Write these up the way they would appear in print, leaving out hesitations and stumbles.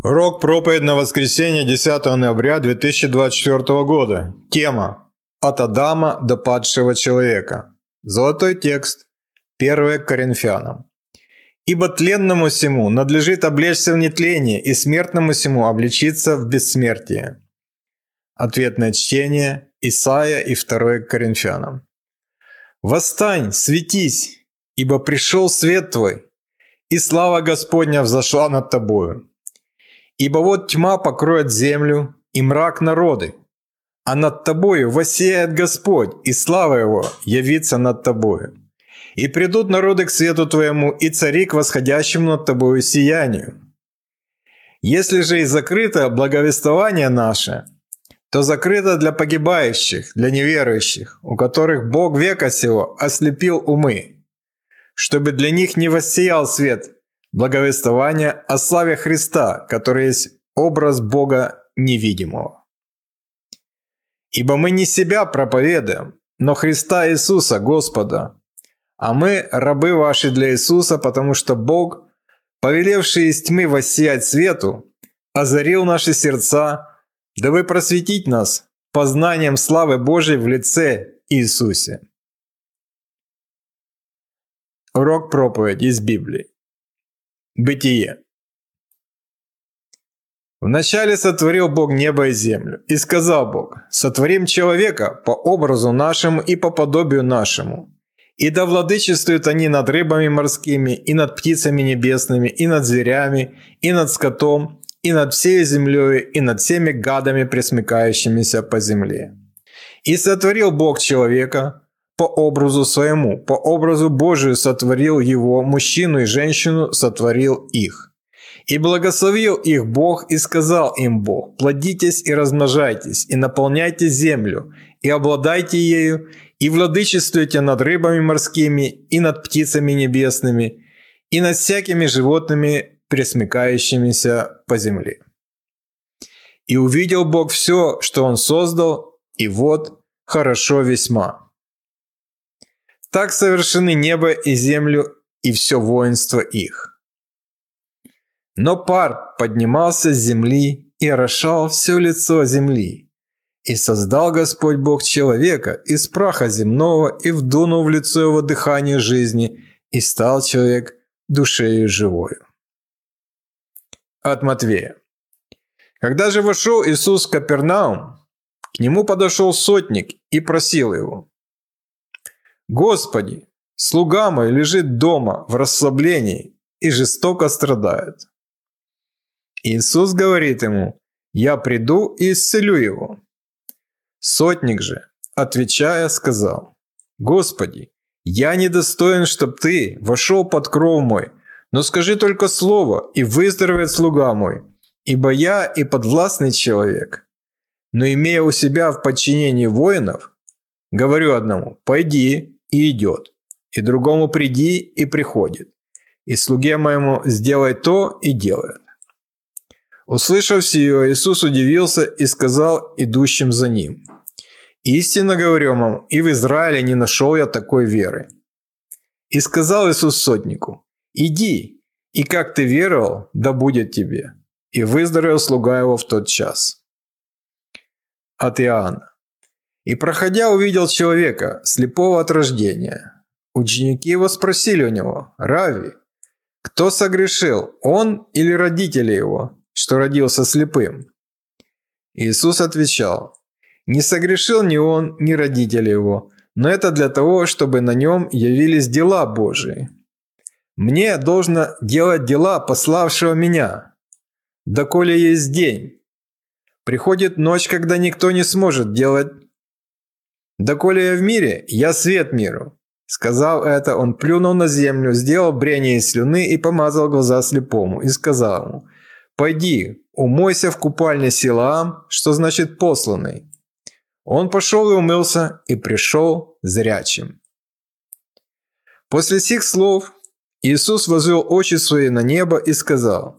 Урок проповедь на воскресенье 10 ноября 2024 года. Тема «От Адама до падшего человека». Золотой текст 1 Коринфянам. «Ибо тленному сему надлежит облечься в нетление, и смертному сему облечиться в бессмертие». Ответное чтение Исаия и 2 Коринфянам. «Восстань, светись, ибо пришел свет твой, и слава Господня взошла над тобою. Ибо вот тьма покроет землю, и мрак народы, а над тобою воссияет Господь, и слава Его явится над тобою. И придут народы к свету твоему, и цари к восходящему над тобою сиянию. Если же и закрыто благовествование наше, то закрыто для погибающих, для неверующих, у которых Бог века сего ослепил умы, чтобы для них не воссиял свет благовествования о славе Христа, который есть образ Бога невидимого. Ибо мы не себя проповедуем, но Христа Иисуса, Господа, а мы рабы ваши для Иисуса, потому что Бог, повелевший из тьмы воссиять свету, озарил наши сердца, дабы просветить нас познанием славы Божией в лице Иисусе». Урок проповеди из Библии. Бытие. «Вначале сотворил Бог небо и землю, и сказал Бог: сотворим человека по образу нашему и по подобию нашему, и да владычествуют они над рыбами морскими, и над птицами небесными, и над зверями, и над скотом, и над всей землей, и над всеми гадами, пресмыкающимися по земле. И сотворил Бог человека по образу своему, по образу Божию сотворил его, мужчину и женщину сотворил их. И благословил их Бог, и сказал им Бог: плодитесь и размножайтесь, и наполняйте землю, и обладайте ею, и владычествуйте над рыбами морскими, и над птицами небесными, и над всякими животными, пресмыкающимися по земле. И увидел Бог все, что Он создал, и вот хорошо весьма. Так совершены небо и землю, и все воинство их. Но пар поднимался с земли и орошал все лицо земли. И создал Господь Бог человека из праха земного, и вдунул в лицо его дыхание жизни, и стал человек душею живою». От Матвея. Когда же вошел Иисус в Капернаум, к нему подошел сотник и просил его: «Господи, слуга мой лежит дома в расслаблении и жестоко страдает». Иисус говорит ему: «Я приду и исцелю его». Сотник же, отвечая, сказал: «Господи, я недостоин, чтоб ты вошел под кров мой, но скажи только слово, и выздоровеет слуга мой, ибо я и подвластный человек. Но имея у себя в подчинении воинов, говорю одному: пойди, и идет, и другому: приди, и приходит, и слуге моему: сделай то, и делает». Услышав сие, Иисус удивился и сказал идущим за ним: «Истинно говорю вам, и в Израиле не нашел я такой веры». И сказал Иисус сотнику: «Иди, и как ты веровал, да будет тебе». И выздоровел слуга его в тот час. От Иоанна. «И, проходя, увидел человека, слепого от рождения. Ученики его спросили у него: Рави, кто согрешил, он или родители его, что родился слепым?» Иисус отвечал: «Не согрешил ни он, ни родители его, но это для того, чтобы на нем явились дела Божии. Мне должно делать дела пославшего меня, доколе есть день. Приходит ночь, когда никто не сможет делать. Доколе я в мире, я свет миру». Сказав это, он плюнул на землю, сделал брение из слюны и помазал глаза слепому, и сказал ему: «Пойди, умойся в купальне Силаам», что значит «посланный». Он пошел и умылся, и пришел зрячим. После сих слов Иисус возвел очи свои на небо и сказал: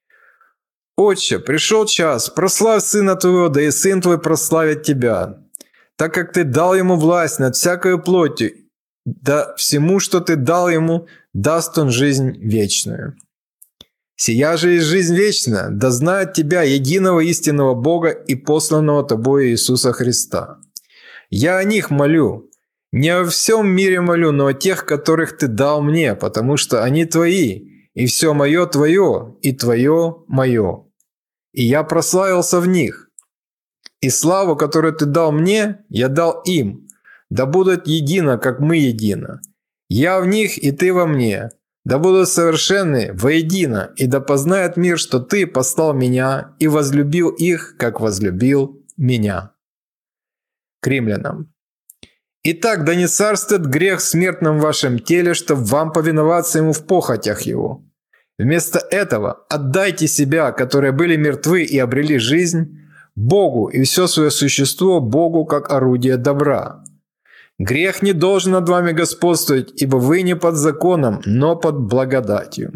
«Отче, пришел час, прославь Сына Твоего, да и Сын Твой прославит Тебя, так как Ты дал Ему власть над всякою плотью, да всему, что Ты дал Ему, даст Он жизнь вечную». Сия же есть жизнь вечная, да знают Тебя, единого истинного Бога и посланного Тобою Иисуса Христа. Я о них молю, не о всем мире молю, но о тех, которых Ты дал мне, потому что они Твои, и все мое Твое, и Твое мое. И я прославился в них. И славу, которую Ты дал мне, я дал им, да будут едино, как мы едино. Я в них, и Ты во мне, да будут совершенны воедино, и да познает мир, что Ты послал меня и возлюбил их, как возлюбил меня. К римлянам. Итак, да не царствует грех в смертном вашем теле, чтобы вам повиноваться ему в похотях его. Вместо этого отдайте себя, которые были мертвы и обрели жизнь, Богу и все свое существо Богу как орудие добра. Грех не должен над вами господствовать, ибо вы не под законом, но под благодатью.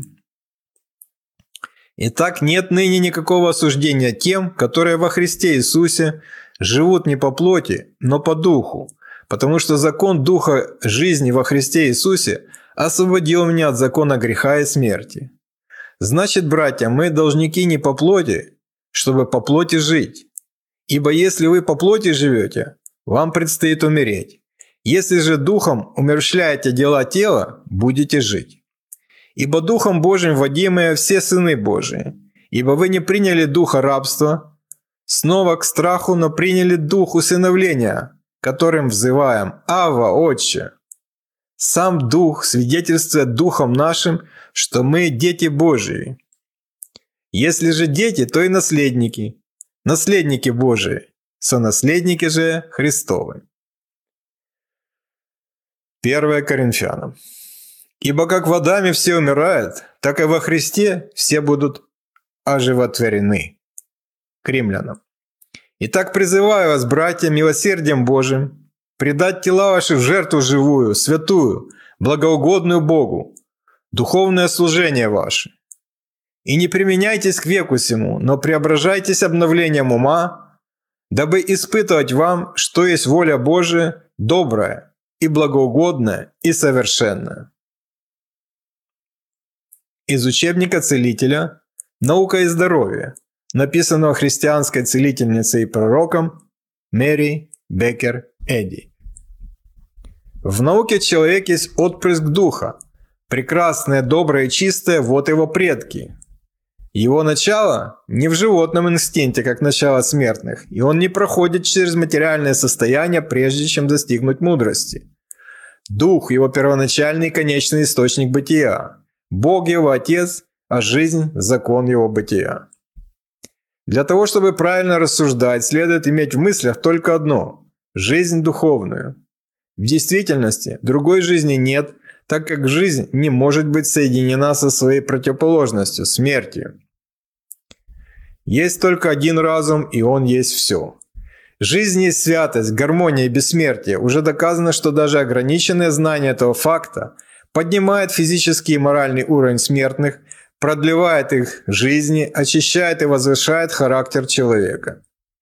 Итак, нет ныне никакого осуждения тем, которые во Христе Иисусе живут не по плоти, но по духу, потому что закон Духа жизни во Христе Иисусе освободил меня от закона греха и смерти. Значит, братья, мы должники не по плоти, чтобы по плоти жить. Ибо если вы по плоти живете, вам предстоит умереть. Если же Духом умерщвляете дела тела, будете жить. Ибо Духом Божиим водимые все сыны Божии. Ибо вы не приняли духа рабства, снова к страху, но приняли дух усыновления, которым взываем «Авва, Отче». Сам Дух свидетельствует Духом нашим, что мы дети Божии. Если же дети, то и наследники, наследники Божии, сонаследники же Христовы. 1 Коринфянам. «Ибо как в Адаме все умирают, так и во Христе все будут оживотворены». К римлянам. «Итак, призываю вас, братья, милосердием Божиим, предать тела ваши в жертву живую, святую, благоугодную Богу, духовное служение ваше. И не применяйтесь к веку сему, но преображайтесь обновлением ума, дабы испытывать вам, что есть воля Божия, добрая и благоугодная и совершенная». Из учебника целителя «Наука и здоровье», написанного христианской целительницей и пророком Мэри Беккер Эдди. В науке человек есть отпрыск духа. Прекрасное, доброе и чистое – вот его предки. Его начало не в животном инстинкте, как начало смертных, и он не проходит через материальное состояние, прежде чем достигнуть мудрости. Дух – его первоначальный и конечный источник бытия. Бог – его Отец, а жизнь – закон его бытия. Для того, чтобы правильно рассуждать, следует иметь в мыслях только одно – жизнь духовную. В действительности другой жизни нет, так как жизнь не может быть соединена со своей противоположностью – смертью. Есть только один разум, и он есть все. Жизнь есть святость, гармония и бессмертие. Уже доказано, что даже ограниченное знание этого факта поднимает физический и моральный уровень смертных, продлевает их жизни, очищает и возвышает характер человека.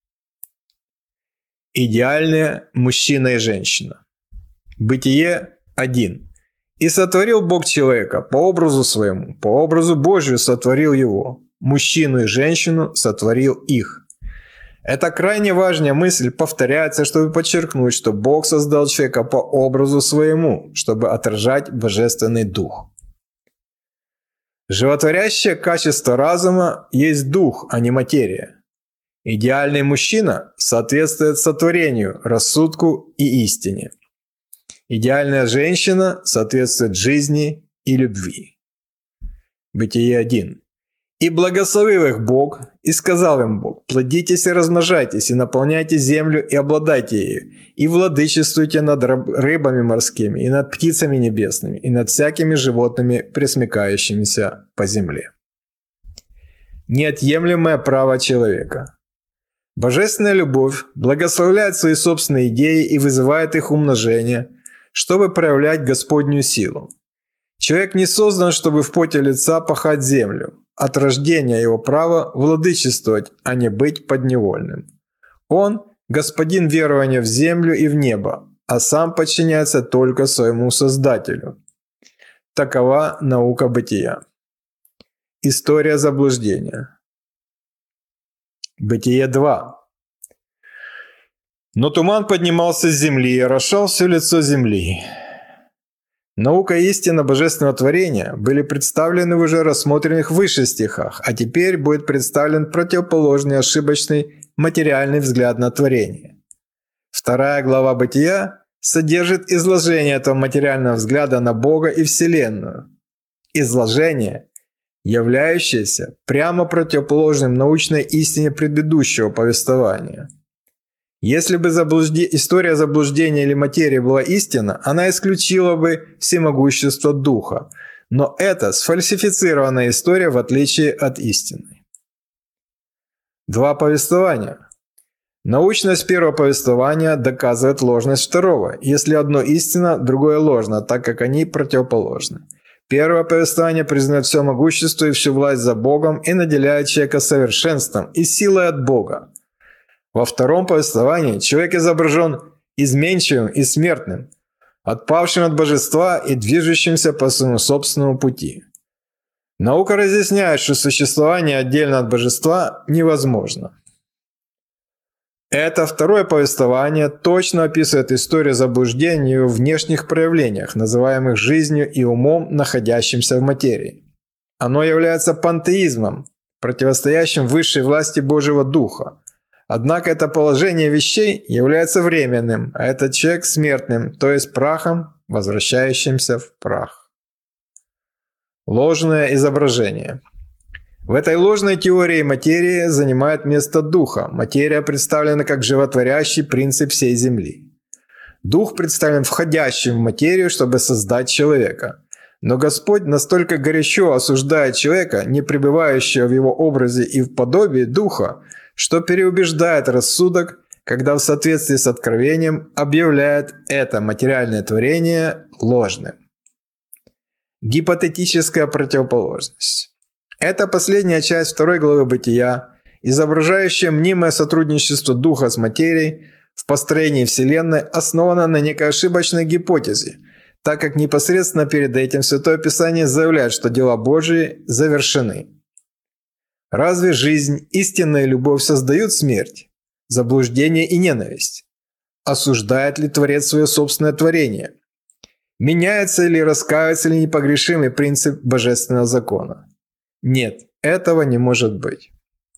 Идеальные мужчина и женщина. Бытие 1. «И сотворил Бог человека по образу своему, по образу Божию сотворил его, мужчину и женщину сотворил их». Эта крайне важная мысль повторяется, чтобы подчеркнуть, что Бог создал человека по образу своему, чтобы отражать Божественный Дух. Животворящее качество разума есть дух, а не материя. Идеальный мужчина соответствует сотворению, рассудку и истине. Идеальная женщина соответствует жизни и любви. Бытие 1. «И благословил их Бог, и сказал им Бог: плодитесь и размножайтесь, и наполняйте землю, и обладайте ею, и владычествуйте над рыбами морскими, и над птицами небесными, и над всякими животными, пресмыкающимися по земле». Неотъемлемое право человека. Божественная любовь благословляет свои собственные идеи и вызывает их умножение, чтобы проявлять Господнюю силу. Человек не создан, чтобы в поте лица пахать землю. От рождения его право владычествовать, а не быть подневольным. Он – господин верования в землю и в небо, а сам подчиняется только своему Создателю. Такова наука бытия. История заблуждения. Бытие 2. Но туман поднимался с земли и орошал все лицо земли. Наука и истина божественного творения были представлены в уже рассмотренных выше стихах, а теперь будет представлен противоположный ошибочный материальный взгляд на творение. 2 глава Бытия содержит изложение этого материального взгляда на Бога и Вселенную. Изложение, являющееся прямо противоположным научной истине предыдущего повествования. Если бы история заблуждения или материи была истина, она исключила бы всемогущество Духа. Но это сфальсифицированная история в отличие от истины. 2 повествования. Научность первого повествования доказывает ложность второго. Если одно истинно, другое ложно, так как они противоположны. Первое повествование признает все могущество и всю власть за Богом и наделяет человека совершенством и силой от Бога. Во втором повествовании человек изображен изменчивым и смертным, отпавшим от божества и движущимся по своему собственному пути. Наука разъясняет, что существование отдельно от божества невозможно. Это второе повествование точно описывает историю заблуждения в ее внешних проявлениях, называемых жизнью и умом, находящимся в материи. Оно является пантеизмом, противостоящим высшей власти Божьего Духа. Однако это положение вещей является временным, а этот человек смертным, то есть прахом, возвращающимся в прах. Ложное изображение. В этой ложной теории материя занимает место духа. Материя представлена как животворящий принцип всей Земли. Дух представлен входящим в материю, чтобы создать человека. Но Господь настолько горячо осуждает человека, не пребывающего в его образе и в подобии духа, что переубеждает рассудок, когда в соответствии с откровением объявляет это материальное творение ложным. Гипотетическая противоположность. Это последняя часть 2 главы Бытия, изображающая мнимое сотрудничество Духа с материей в построении Вселенной, основана на некой ошибочной гипотезе, так как непосредственно перед этим Святое Писание заявляет, что дела Божии завершены. Разве жизнь, истинная любовь создают смерть, заблуждение и ненависть? Осуждает ли Творец свое собственное творение? Меняется или раскаивается ли непогрешимый принцип божественного закона? Нет, этого не может быть.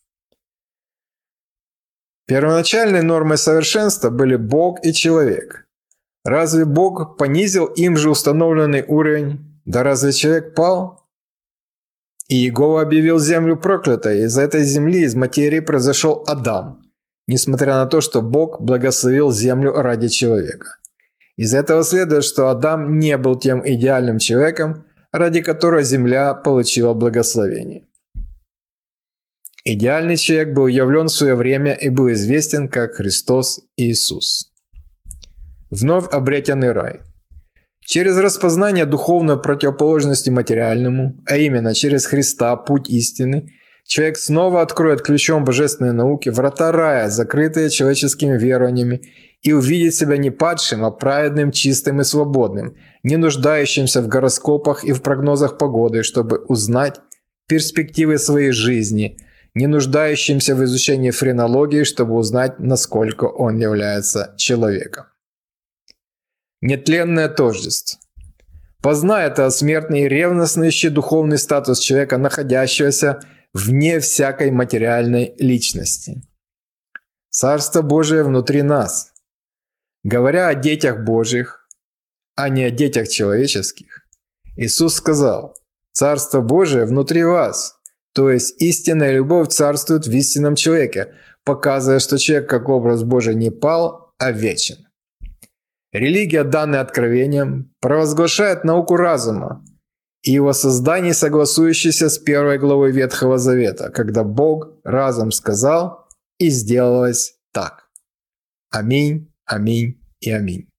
Первоначальной нормой совершенства были Бог и человек. Разве Бог понизил им же установленный уровень? Да разве человек пал? И Иегова объявил землю проклятой, и из этой земли, из материи произошел Адам, несмотря на то, что Бог благословил землю ради человека. Из этого следует, что Адам не был тем идеальным человеком, ради которого земля получила благословение. Идеальный человек был явлен в свое время и был известен как Христос Иисус. Вновь обретенный рай. Через распознание духовной противоположности материальному, а именно через Христа, путь истины, человек снова откроет ключом божественной науки врата рая, закрытые человеческими верованиями, и увидит себя не падшим, а праведным, чистым и свободным, не нуждающимся в гороскопах и в прогнозах погоды, чтобы узнать перспективы своей жизни, не нуждающимся в изучении френологии, чтобы узнать, насколько он является человеком. Нетленное тождество. Познай это, смертный, ревностно ищи духовный статус человека, находящегося вне всякой материальной личности. Царство Божие внутри нас. Говоря о детях Божьих, а не о детях человеческих, Иисус сказал: «Царство Божие внутри вас», то есть истинная любовь царствует в истинном человеке, показывая, что человек как образ Божий не пал, а вечен. Религия, данная откровением, провозглашает науку разума и его создание, согласующееся с 1 главой Ветхого Завета, когда Бог разом сказал, и сделалось так. Аминь, аминь и аминь.